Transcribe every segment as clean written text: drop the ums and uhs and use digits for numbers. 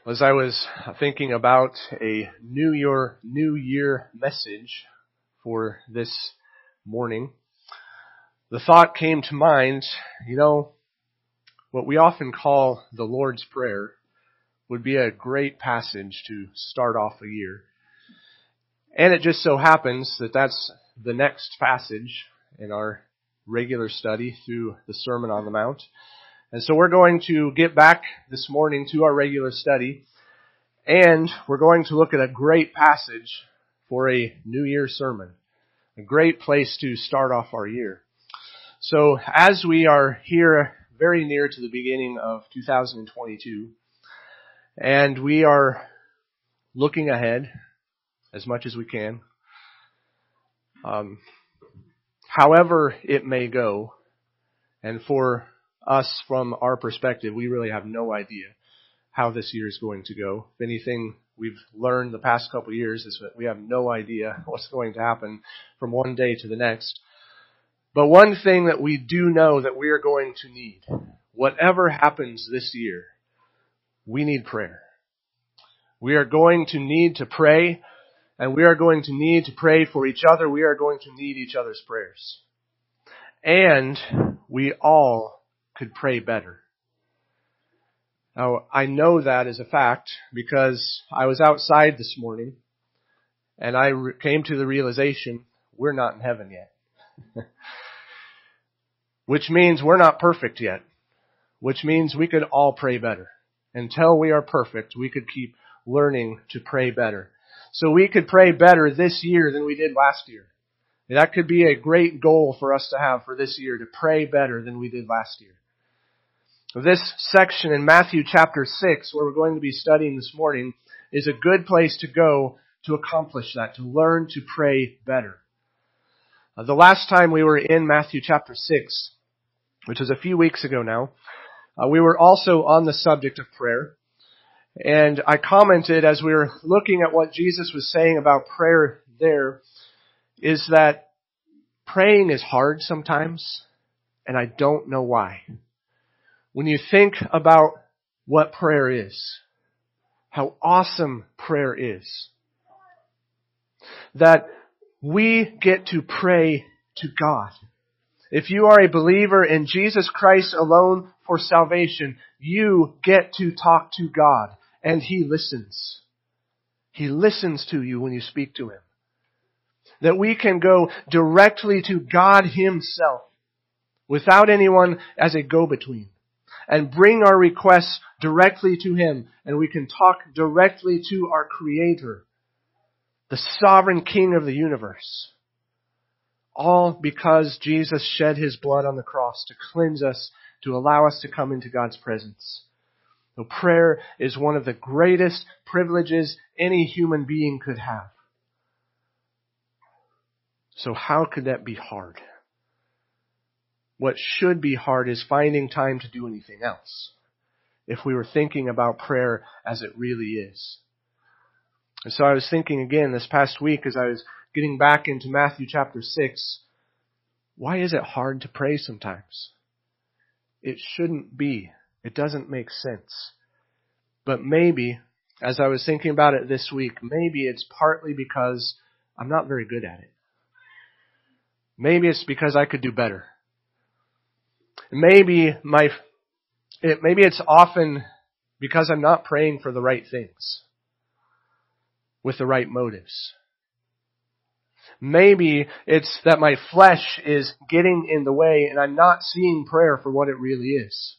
As I was thinking about a New Year message for this morning, the thought came to mind, what we often call the Lord's Prayer would be a great passage to start off a year. And it just so happens that that's the next passage in our regular study through the Sermon on the Mount. And so we're going to get back this morning to our regular study, and we're going to look at a great passage for a New Year sermon. A great place to start off our year. So as we are here very near to the beginning of 2022, and we are looking ahead as much as we can, however it may go, and for us, from our perspective, we really have no idea how this year is going to go. If anything we've learned the past couple of years is that we have no idea what's going to happen from one day to the next. But one thing that we do know that we are going to need, whatever happens this year, we need prayer. We are going to need to pray, and we are going to need to pray for each other. We are going to need each other's prayers. And we all could pray better. Now, I know that is a fact because I was outside this morning and I came to the realization we're not in heaven yet. Which means we're not perfect yet. Which means we could all pray better. Until we are perfect, we could keep learning to pray better. So we could pray better this year than we did last year. That could be a great goal for us to have for this year, to pray better than we did last year. This section in Matthew chapter 6, where we're going to be studying this morning, is a good place to go to accomplish that, to learn to pray better. The last time we were in Matthew chapter 6, which was a few weeks ago now, we were also on the subject of prayer. And I commented as we were looking at what Jesus was saying about prayer there, is that praying is hard sometimes, and I don't know why. When you think about what prayer is, how awesome prayer is, that we get to pray to God. If you are a believer in Jesus Christ alone for salvation, you get to talk to God, and He listens. He listens to you when you speak to Him. That we can go directly to God Himself without anyone as a go-between, and bring our requests directly to Him, and we can talk directly to our Creator, the sovereign King of the universe. All because Jesus shed His blood on the cross to cleanse us, to allow us to come into God's presence. So prayer is one of the greatest privileges any human being could have. So how could that be hard? What should be hard is finding time to do anything else, if we were thinking about prayer as it really is. And so I was thinking again this past week as I was getting back into Matthew chapter 6, why is it hard to pray sometimes? It shouldn't be. It doesn't make sense. But maybe, as I was thinking about it this week, maybe it's partly because I'm not very good at it. Maybe it's because I could do better. Maybe it's often because I'm not praying for the right things, with the right motives. Maybe it's that my flesh is getting in the way and I'm not seeing prayer for what it really is.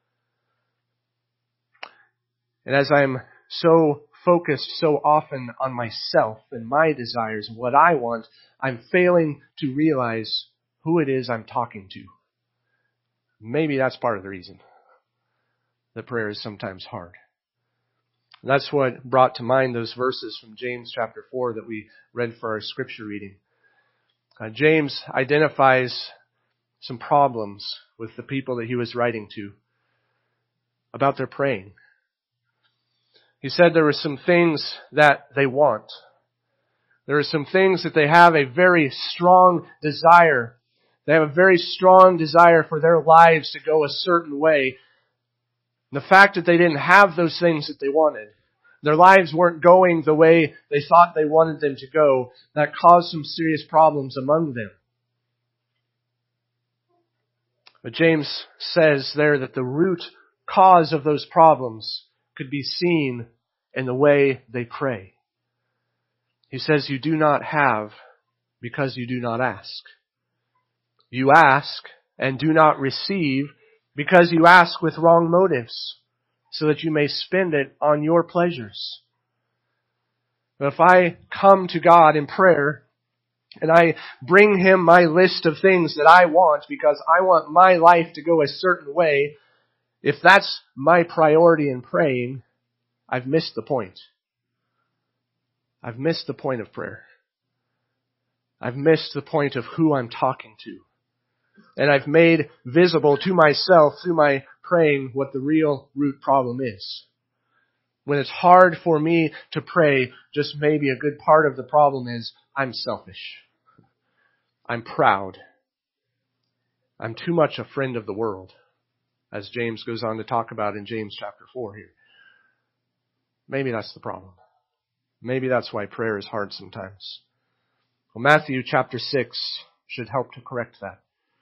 And as I'm so focused so often on myself and my desires and what I want, I'm failing to realize who it is I'm talking to. Maybe that's part of the reason that prayer is sometimes hard. That's what brought to mind those verses from James chapter 4 that we read for our scripture reading. James identifies some problems with the people that he was writing to about their praying. He said there were some things that they want. There are some things that they have a very strong desire. They have a very strong desire for their lives to go a certain way. The fact that they didn't have those things that they wanted, their lives weren't going the way they thought they wanted them to go, that caused some serious problems among them. But James says there that the root cause of those problems could be seen in the way they pray. He says, you do not have because you do not ask. You ask and do not receive because you ask with wrong motives, so that you may spend it on your pleasures. But if I come to God in prayer and I bring Him my list of things that I want because I want my life to go a certain way, if that's my priority in praying, I've missed the point. I've missed the point of prayer. I've missed the point of who I'm talking to. And I've made visible to myself through my praying what the real root problem is. When it's hard for me to pray, just maybe a good part of the problem is I'm selfish. I'm proud. I'm too much a friend of the world, as James goes on to talk about in James chapter 4 here. Maybe that's the problem. Maybe that's why prayer is hard sometimes. Well, Matthew chapter 6 should help to correct that.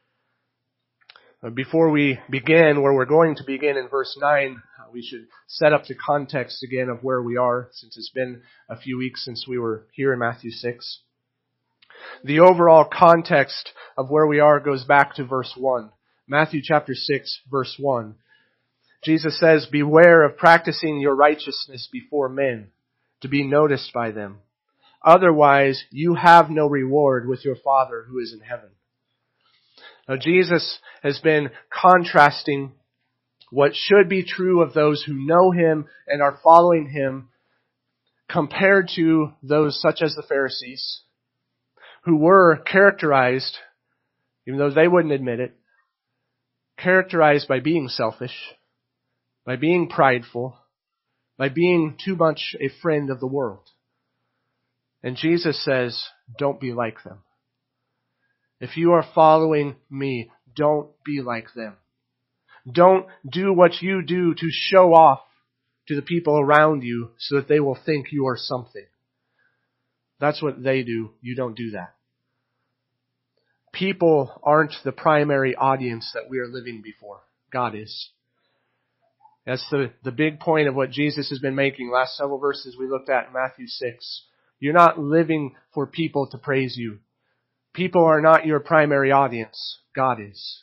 Before we begin, where we're going to begin in verse 9, we should set up the context again of where we are, since it's been a few weeks since we were here in Matthew 6. The overall context of where we are goes back to verse 1. Matthew chapter 6, verse 1. Jesus says, beware of practicing your righteousness before men, to be noticed by them. Otherwise, you have no reward with your Father who is in heaven. Now, Jesus has been contrasting what should be true of those who know Him and are following Him compared to those such as the Pharisees, who were characterized, even though they wouldn't admit it, characterized by being selfish, by being prideful, by being too much a friend of the world. And Jesus says, don't be like them. If you are following me, don't be like them. Don't do what you do to show off to the people around you so that they will think you are something. That's what they do. You don't do that. People aren't the primary audience that we are living before. God is. That's the big point of what Jesus has been making. Last several verses we looked at in Matthew 6. You're not living for people to praise you. People are not your primary audience. God is.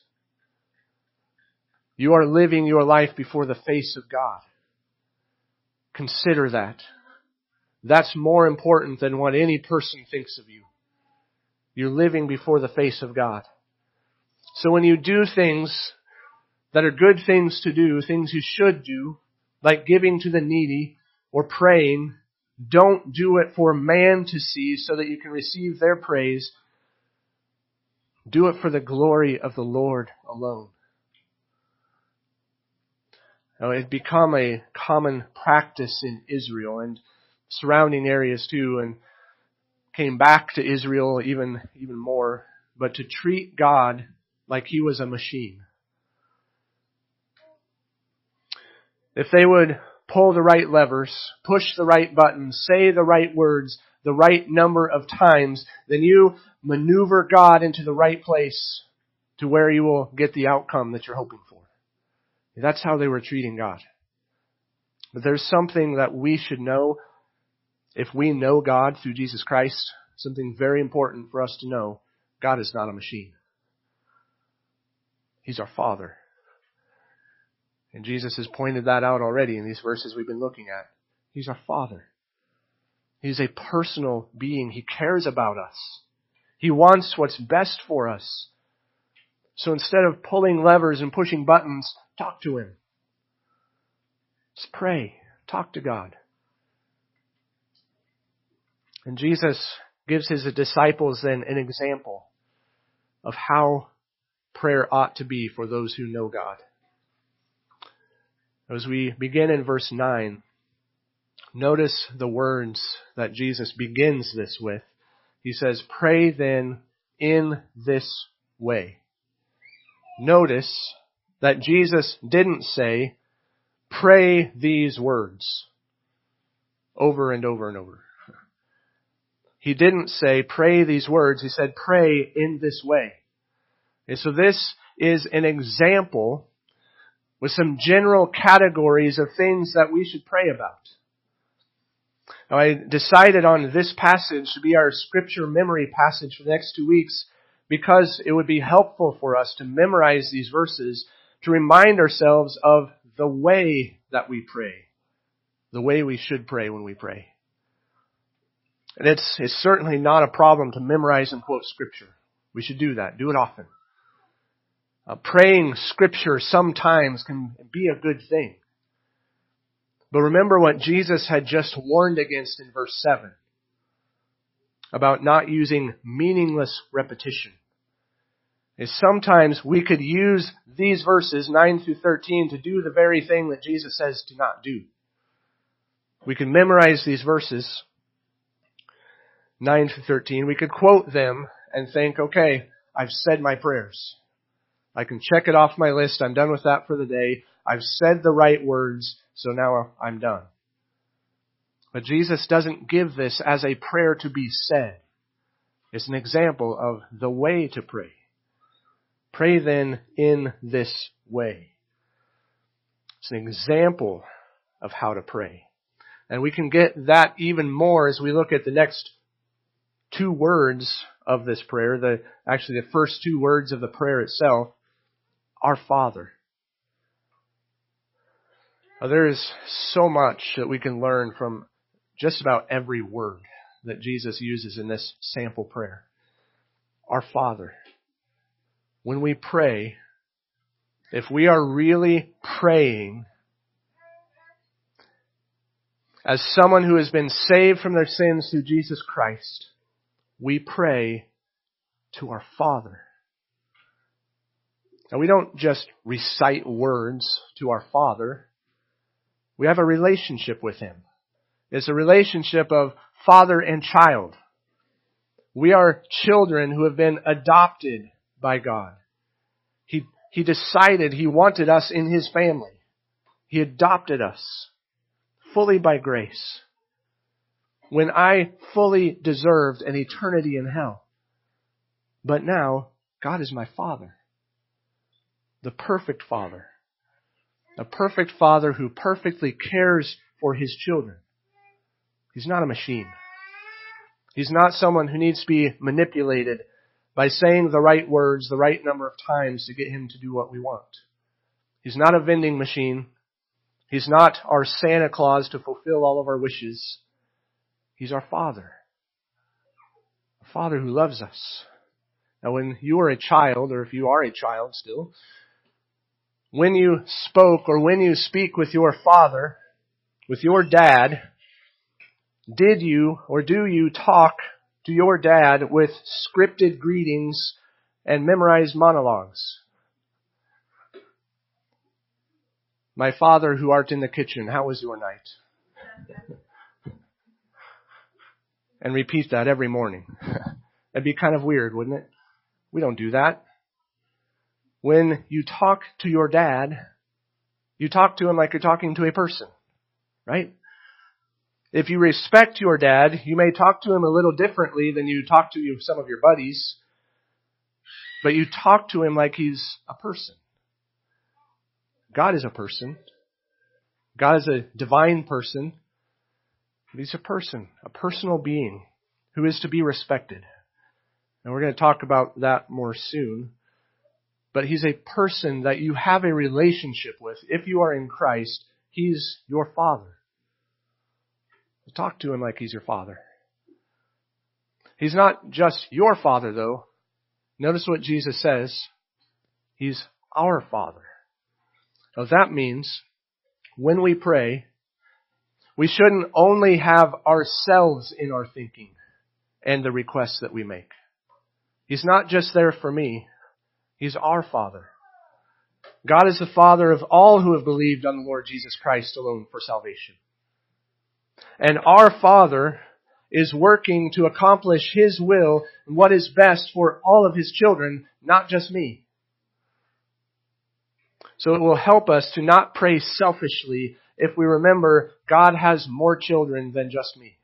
You are living your life before the face of God. Consider that. That's more important than what any person thinks of you. You're living before the face of God. So when you do things that are good things to do, things you should do, like giving to the needy or praying, don't do it for man to see so that you can receive their praise. Do it for the glory of the Lord alone. Now, it had become a common practice in Israel and surrounding areas too, and came back to Israel even more, but to treat God like He was a machine. If they would pull the right levers, push the right buttons, say the right words the right number of times, then you maneuver God into the right place to where you will get the outcome that you're hoping for. That's how they were treating God. But there's something that we should know if we know God through Jesus Christ, something very important for us to know. God is not a machine. He's our Father. And Jesus has pointed that out already in these verses we've been looking at. He's our Father. He's a personal being. He cares about us. He wants what's best for us. So instead of pulling levers and pushing buttons, talk to Him. Just pray. Talk to God. And Jesus gives His disciples then an example of how prayer ought to be for those who know God. As we begin in verse 9, notice the words that Jesus begins this with. He says, pray then in this way. Notice that Jesus didn't say, pray these words over and over and over. He didn't say, pray these words. He said, pray in this way. And so this is an example with some general categories of things that we should pray about. Now, I decided on this passage to be our scripture memory passage for the next 2 weeks because it would be helpful for us to memorize these verses to remind ourselves of the way that we pray, the way we should pray when we pray. And it's certainly not a problem to memorize and quote Scripture. We should do that. Do it often. Praying Scripture sometimes can be a good thing. But remember what Jesus had just warned against in verse 7 about not using meaningless repetition. Is sometimes we could use these verses 9 through 13 to do the very thing that Jesus says to not do. We can memorize these verses 9 through 13. We could quote them and think, okay, I've said my prayers. I can check it off my list. I'm done with that for the day. I've said the right words, so now I'm done. But Jesus doesn't give this as a prayer to be said. It's an example of the way to pray. Pray then in this way. It's an example of how to pray. And we can get that even more as we look at the next 2 words of this prayer. The first 2 words of the prayer itself. Our Father. Now, there is so much that we can learn from just about every word that Jesus uses in this sample prayer. Our Father. When we pray, if we are really praying as someone who has been saved from their sins through Jesus Christ, we pray to our Father. Now, we don't just recite words to our Father. We have a relationship with Him. It's a relationship of father and child. We are children who have been adopted by God. He decided He wanted us in His family. He adopted us fully by grace when I fully deserved an eternity in hell. But now, God is my Father. The perfect Father. A perfect Father who perfectly cares for His children. He's not a machine. He's not someone who needs to be manipulated by saying the right words the right number of times to get Him to do what we want. He's not a vending machine. He's not our Santa Claus to fulfill all of our wishes. He's our Father. A Father who loves us. Now, when you were a child, or if you are a child still, when you spoke or when you speak with your father, with your dad, did you or do you talk to your dad with scripted greetings and memorized monologues? My Father who art in the kitchen, how was your night? And repeat that every morning. That'd be kind of weird, wouldn't it? We don't do that. When you talk to your dad, you talk to him like you're talking to a person, right? If you respect your dad, you may talk to him a little differently than you talk to some of your buddies, but you talk to him like he's a person. God is a person. God is a divine person. But He's a person, a personal being who is to be respected. And we're going to talk about that more soon. But He's a person that you have a relationship with. If you are in Christ, He's your Father. Talk to Him like He's your Father. He's not just your Father, though. Notice what Jesus says. He's our Father. Now that means when we pray, we shouldn't only have ourselves in our thinking and the requests that we make. He's not just there for me. He's our Father. God is the Father of all who have believed on the Lord Jesus Christ alone for salvation. And our Father is working to accomplish His will and what is best for all of His children, not just me. So it will help us to not pray selfishly if we remember God has more children than just me.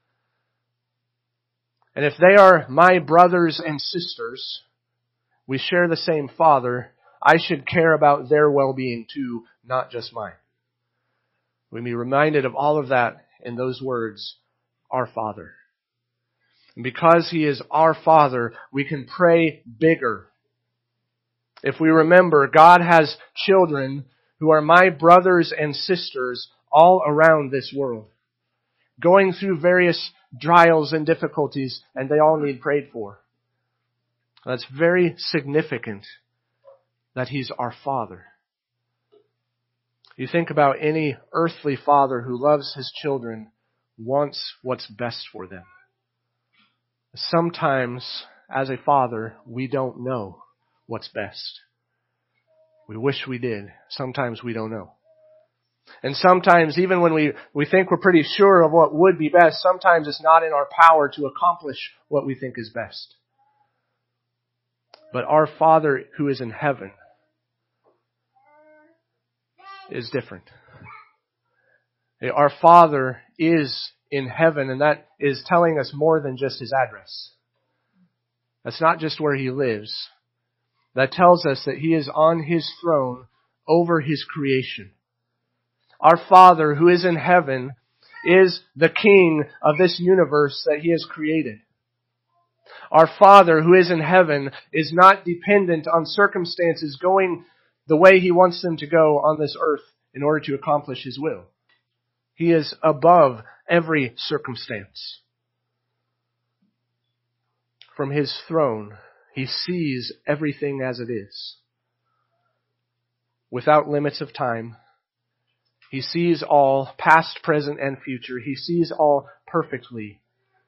And if they are my brothers and sisters, we share the same Father, I should care about their well-being too, not just mine. We be reminded of all of that in those words, our Father. And because He is our Father, we can pray bigger. If we remember, God has children who are my brothers and sisters all around this world, going through various trials and difficulties, and they all need prayed for. That's very significant that He's our Father. You think about any earthly father who loves his children, wants what's best for them. Sometimes, as a father, we don't know what's best. We wish we did. Sometimes we don't know. And sometimes, even when we think we're pretty sure of what would be best, sometimes it's not in our power to accomplish what we think is best. But our Father who is in heaven is different. Our Father is in heaven, and that is telling us more than just His address. That's not just where He lives. That tells us that He is on His throne over His creation. Our Father who is in heaven is the King of this universe that He has created. Our Father who is in heaven is not dependent on circumstances going the way He wants them to go on this earth in order to accomplish His will. He is above every circumstance. From His throne, He sees everything as it is. Without limits of time, He sees all, past, present, and future. He sees all perfectly.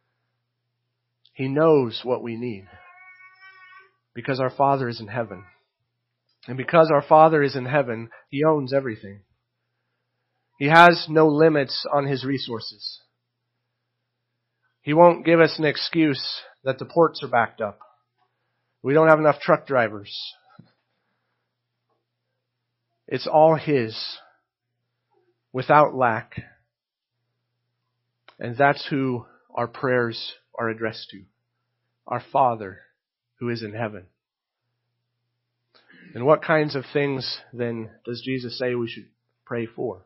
He knows what we need. Because our Father is in heaven. And because our Father is in heaven, He owns everything. He has no limits on His resources. He won't give us an excuse that the ports are backed up. We don't have enough truck drivers. It's all His, without lack. And that's who our prayers are addressed to. Our Father who is in heaven. And what kinds of things then does Jesus say we should pray for?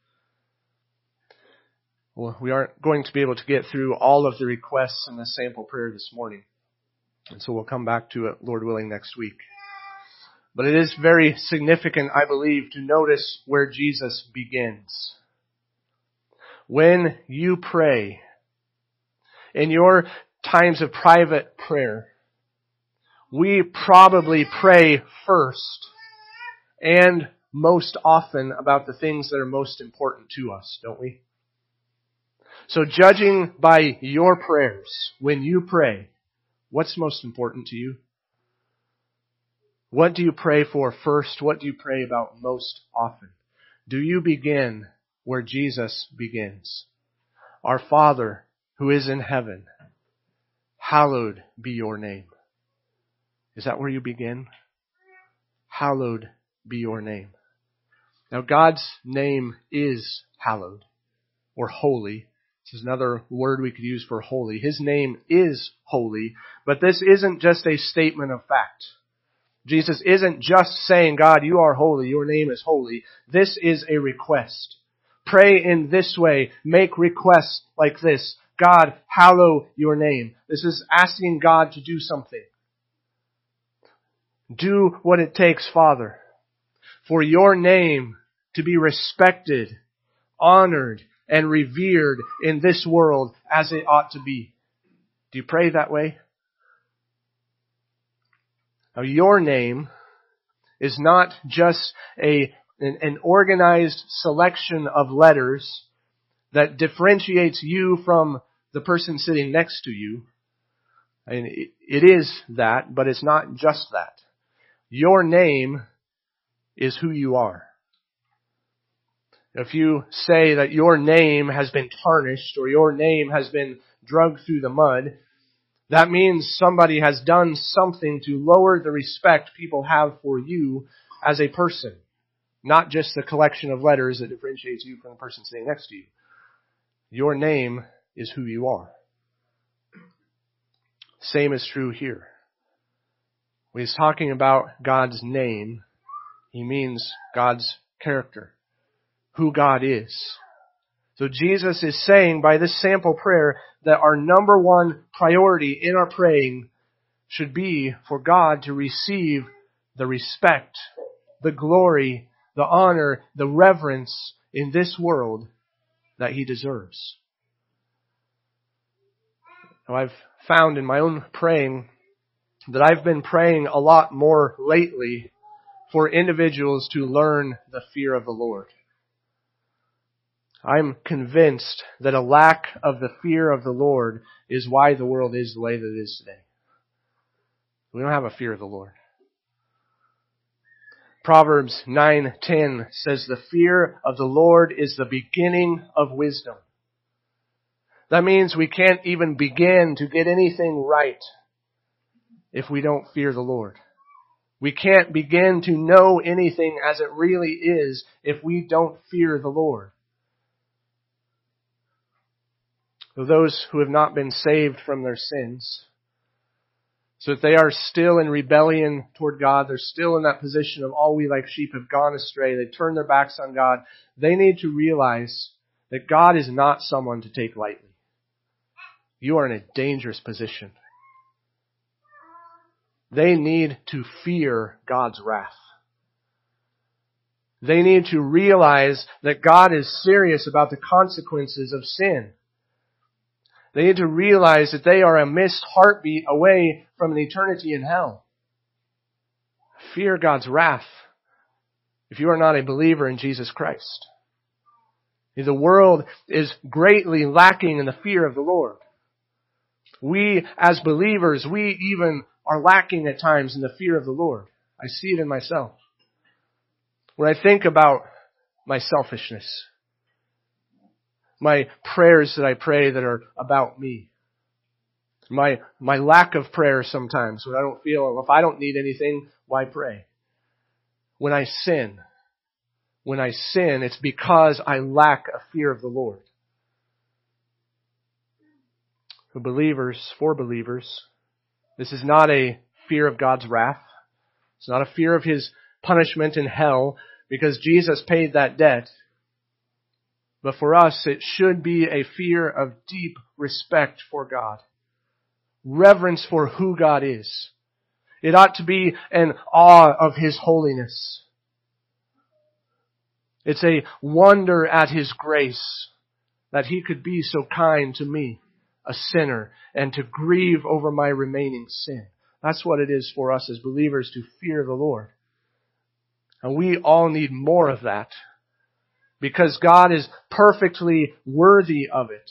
Well, we aren't going to be able to get through all of the requests in the sample prayer this morning. And so we'll come back to it, Lord willing, next week. But it is very significant, I believe, to notice where Jesus begins. When you pray, in your times of private prayer, we probably pray first and most often about the things that are most important to us, don't we? So judging by your prayers, when you pray, what's most important to you? What do you pray for first? What do you pray about most often? Do you begin where Jesus begins? Our Father who is in heaven, hallowed be your name. Is that where you begin? Hallowed be your name. Now God's name is hallowed or holy. This is another word we could use for holy. His name is holy, but this isn't just a statement of fact. Jesus isn't just saying, God, you are holy, your name is holy. This is a request. Pray in this way. Make requests like this. God, hallow your name. This is asking God to do something. Do what it takes, Father, for your name to be respected, honored, and revered in this world as it ought to be. Do you pray that way? Now, your name is not just an organized selection of letters that differentiates you from the person sitting next to you. I mean, it is that, but it's not just that. Your name is who you are. If you say that your name has been tarnished or your name has been dragged through the mud, that means somebody has done something to lower the respect people have for you as a person. not just the collection of letters that differentiates you from the person sitting next to you. Your name is who you are. Same is true here. When he's talking about God's name, he means God's character, who God is. So Jesus is saying by this sample prayer that our number one priority in our praying should be for God to receive the respect, the glory, the honor, the reverence in this world that he deserves. Now, I've found in my own praying that I've been praying a lot more lately for individuals to learn the fear of the Lord. I'm convinced that a lack of the fear of the Lord is why the world is the way that it is today. We don't have a fear of the Lord. Proverbs 9:10 says, "The fear of the Lord is the beginning of wisdom." That means we can't even begin to get anything right if we don't fear the Lord. We can't begin to know anything as it really is if we don't fear the Lord. So those who have not been saved from their sins, so that they are still in rebellion toward God, they're still in that position of all we like sheep have gone astray, they turn their backs on God, they need to realize that God is not someone to take lightly. You are in a dangerous position. They need to fear God's wrath. They need to realize that God is serious about the consequences of sin. They need to realize that they are a missed heartbeat away from an eternity in hell. Fear God's wrath if you are not a believer in Jesus Christ. The world is greatly lacking in the fear of the Lord. We, as believers, we even are lacking at times in the fear of the Lord. I see it in myself. When I think about my selfishness, my prayers that I pray that are about me, my lack of prayer sometimes when I don't feel, well, if I don't need anything, why pray? When I sin, it's because I lack a fear of the Lord. For believers, this is not a fear of God's wrath. It's not a fear of His punishment in hell, because Jesus paid that debt. But for us, it should be a fear of deep respect for God. Reverence for who God is. It ought to be an awe of His holiness. It's a wonder at His grace that He could be so kind to me, a sinner, and to grieve over my remaining sin. That's what it is for us as believers to fear the Lord. And we all need more of that, because God is perfectly worthy of it.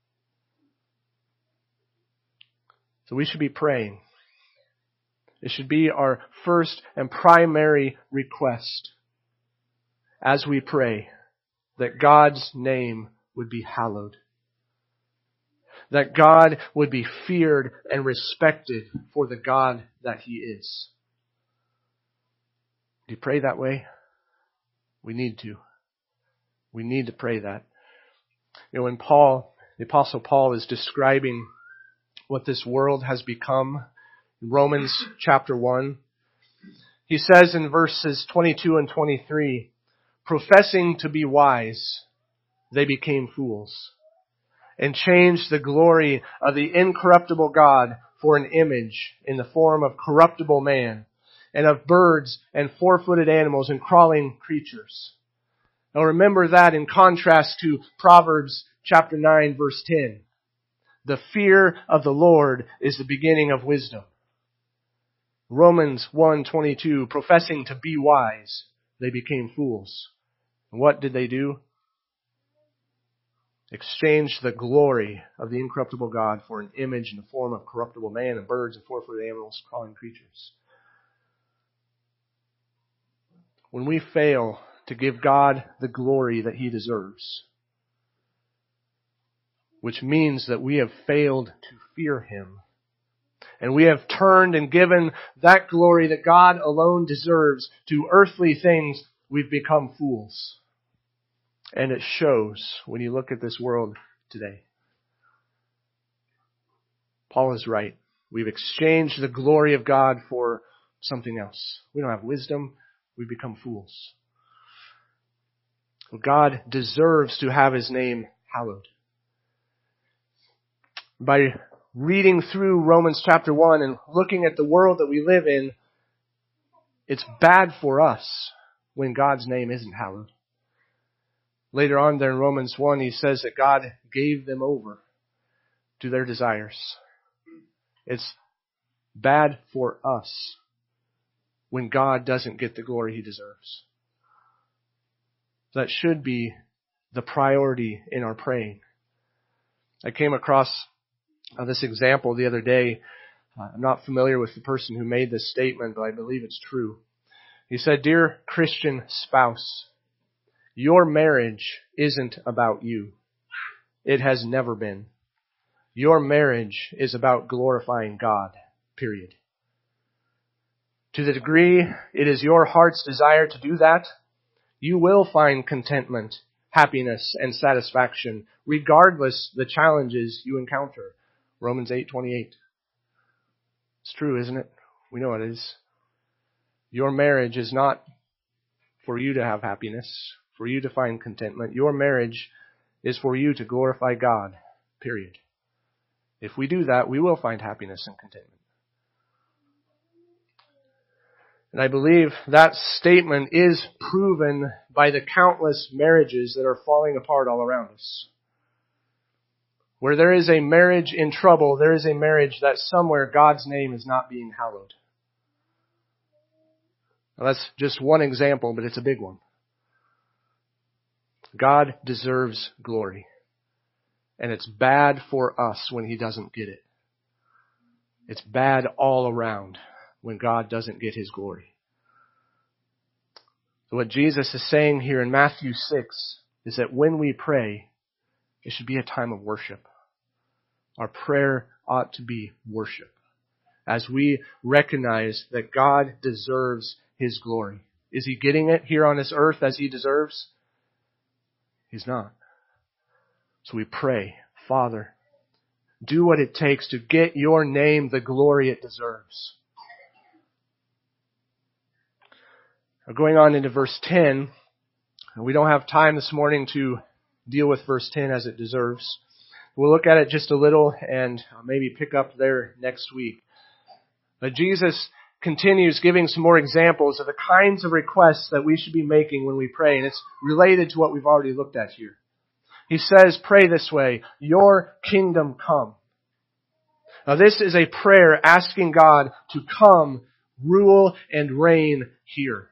So we should be praying. It should be our first and primary request as we pray, that God's name would be hallowed. That God would be feared and respected for the God that He is. Do you pray that way? We need to. We need to pray that. When the Apostle Paul is describing what this world has become, in Romans chapter 1, he says in verses 22 and 23, "Professing to be wise, they became fools, and changed the glory of the incorruptible God for an image in the form of corruptible man, and of birds and four-footed animals and crawling creatures." Now remember that in contrast to Proverbs chapter 9, verse 10. The fear of the Lord is the beginning of wisdom. Romans 1:22, "Professing to be wise, they became fools." And what did they do? Exchanged the glory of the incorruptible God for an image in the form of corruptible man and birds and four-footed animals, crawling creatures. When we fail to give God the glory that He deserves, which means that we have failed to fear Him, and we have turned and given that glory that God alone deserves to earthly things, we've become fools. And it shows when you look at this world today. Paul is right. We've exchanged the glory of God for something else. We don't have wisdom. We become fools. Well, God deserves to have His name hallowed. By reading through Romans chapter 1 and looking at the world that we live in, it's bad for us when God's name isn't hallowed. Later on there in Romans 1, he says that God gave them over to their desires. It's bad for us when God doesn't get the glory He deserves. That should be the priority in our praying. I came across this example the other day. I'm not familiar with the person who made this statement, but I believe it's true. He said, "Dear Christian spouse, your marriage isn't about you. It has never been. Your marriage is about glorifying God, period. To the degree it is your heart's desire to do that, you will find contentment, happiness, and satisfaction, regardless the challenges you encounter." Romans 8:28. It's true, isn't it? We know it is. Your marriage is not for you to have happiness, for you to find contentment. Your marriage is for you to glorify God, period. If we do that, we will find happiness and contentment. And I believe that statement is proven by the countless marriages that are falling apart all around us. Where there is a marriage in trouble, there is a marriage that somewhere God's name is not being hallowed. Now that's just one example, but it's a big one. God deserves glory. And it's bad for us when He doesn't get it. It's bad all around when God doesn't get His glory. So what Jesus is saying here in Matthew 6 is that when we pray, it should be a time of worship. Our prayer ought to be worship, as we recognize that God deserves His glory. Is He getting it here on this earth as He deserves? He's not. So we pray, Father, do what it takes to get your name the glory it deserves. Now going on into verse 10, we don't have time this morning to deal with verse 10 as it deserves. We'll look at it just a little and maybe pick up there next week. But Jesus continues giving some more examples of the kinds of requests that we should be making when we pray, and it's related to what we've already looked at here. He says, pray this way, your kingdom come. Now this is a prayer asking God to come, rule, and reign here.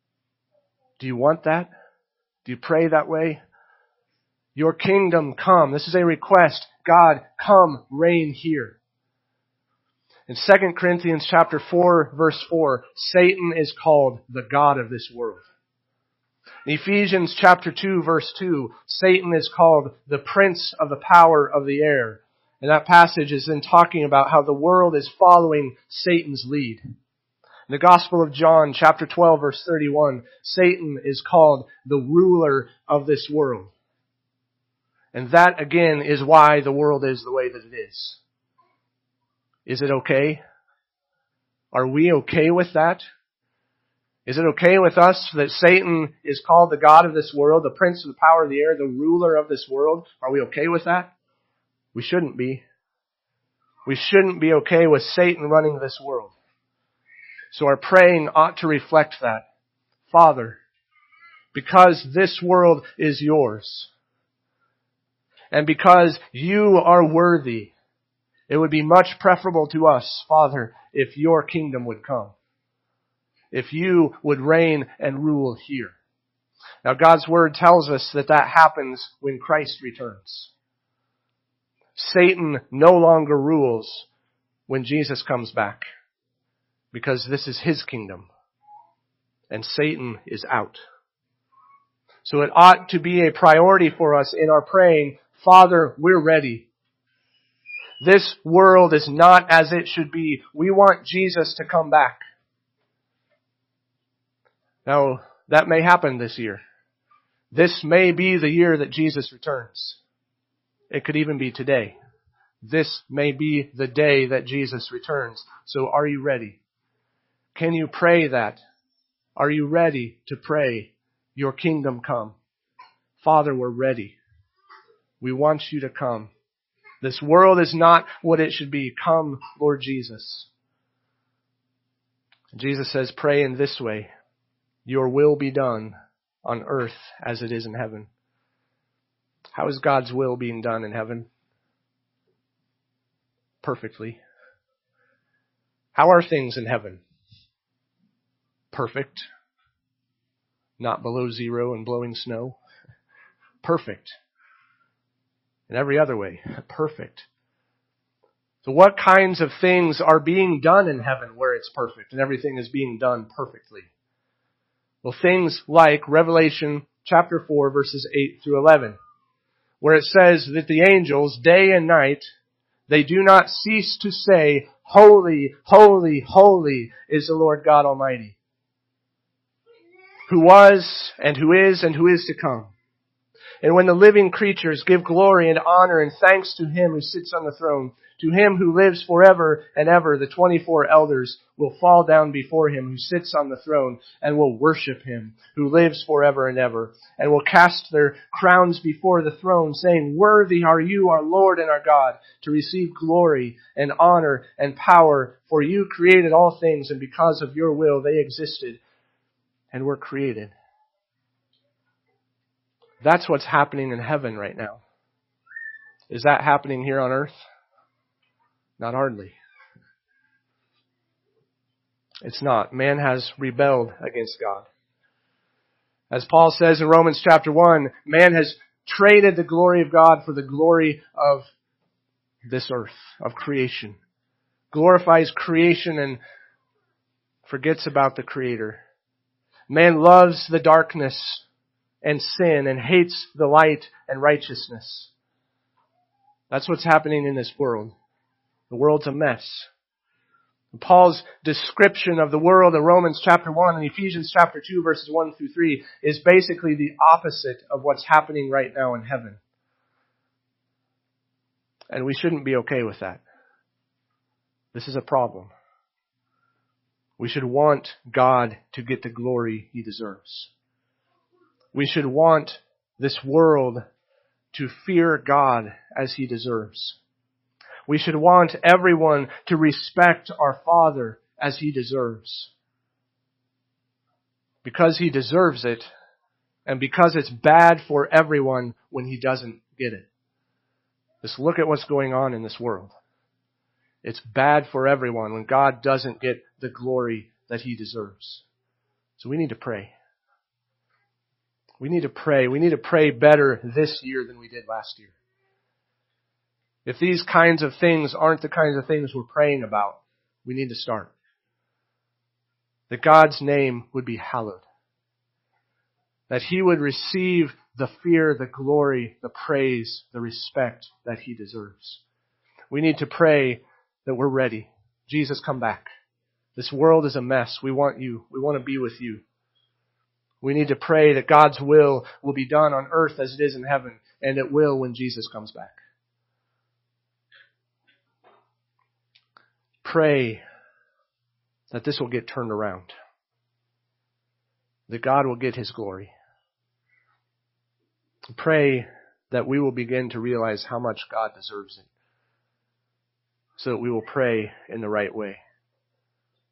Do you want that? Do you pray that way? Your kingdom come. This is a request. God, come, reign here. In 2 Corinthians chapter 4, verse 4, Satan is called the god of this world. In Ephesians chapter 2, verse 2, Satan is called the prince of the power of the air. And that passage is then talking about how the world is following Satan's lead. In the Gospel of John chapter 12, verse 31, Satan is called the ruler of this world. And that, again, is why the world is the way that it is. Is it okay? Are we okay with that? Is it okay with us that Satan is called the god of this world, the prince of the power of the air, the ruler of this world? Are we okay with that? We shouldn't be. We shouldn't be okay with Satan running this world. So our praying ought to reflect that. Father, because this world is yours, and because you are worthy, it would be much preferable to us, Father, if your kingdom would come. If you would reign and rule here. Now God's Word tells us that that happens when Christ returns. Satan no longer rules when Jesus comes back, because this is His kingdom, and Satan is out. So it ought to be a priority for us in our praying, Father, we're ready. This world is not as it should be. We want Jesus to come back. Now, That may happen this year. This may be the year that Jesus returns. It could even be today. This may be the day that Jesus returns. So are you ready? Can you pray that? Are you ready to pray, your kingdom come? Father, we're ready. We want you to come. This world is not what it should be. Come, Lord Jesus. Jesus says, pray in this way. Your will be done on earth as it is in heaven. How is God's will being done in heaven? Perfectly. How are things in heaven? Perfect. Not below zero and blowing snow. Perfect. In every other way, perfect. So what kinds of things are being done in heaven where it's perfect and everything is being done perfectly? Well, things like Revelation chapter 4, verses 8 through 11, where it says that the angels, day and night, they do not cease to say, holy, holy, holy is the Lord God Almighty, who was and who is to come. And when the living creatures give glory and honor and thanks to Him who sits on the throne, to Him who lives forever and ever, the 24 elders will fall down before Him who sits on the throne and will worship Him who lives forever and ever, and will cast their crowns before the throne, saying, worthy are you, our Lord and our God, to receive glory and honor and power, for you created all things, and because of your will they existed and were created. That's what's happening in heaven right now. Is that happening here on earth? Not hardly. It's not. Man has rebelled against God. As Paul says in Romans chapter 1, man has traded the glory of God for the glory of this earth, of creation. Glorifies creation and forgets about the Creator. Man loves the darkness and sin and hates the light and righteousness. That's what's happening in this world. The world's a mess. Paul's description of the world in Romans chapter 1 and Ephesians chapter 2 verses 1 through 3 is basically the opposite of what's happening right now in heaven. And we shouldn't be okay with that. This is a problem. We should want God to get the glory He deserves. We should want this world to fear God as He deserves. We should want everyone to respect our Father as He deserves. Because He deserves it, and because it's bad for everyone when He doesn't get it. Just look at what's going on in this world. It's bad for everyone when God doesn't get the glory that He deserves. So we need to pray. We need to pray. We need to pray better this year than we did last year. If these kinds of things aren't the kinds of things we're praying about, we need to start. That God's name would be hallowed. That He would receive the fear, the glory, the praise, the respect that He deserves. We need to pray that we're ready. Jesus, come back. This world is a mess. We want you. We want to be with you. We need to pray that God's will be done on earth as it is in heaven, and it will when Jesus comes back. Pray that this will get turned around. That God will get His glory. Pray that we will begin to realize how much God deserves it, so that we will pray in the right way.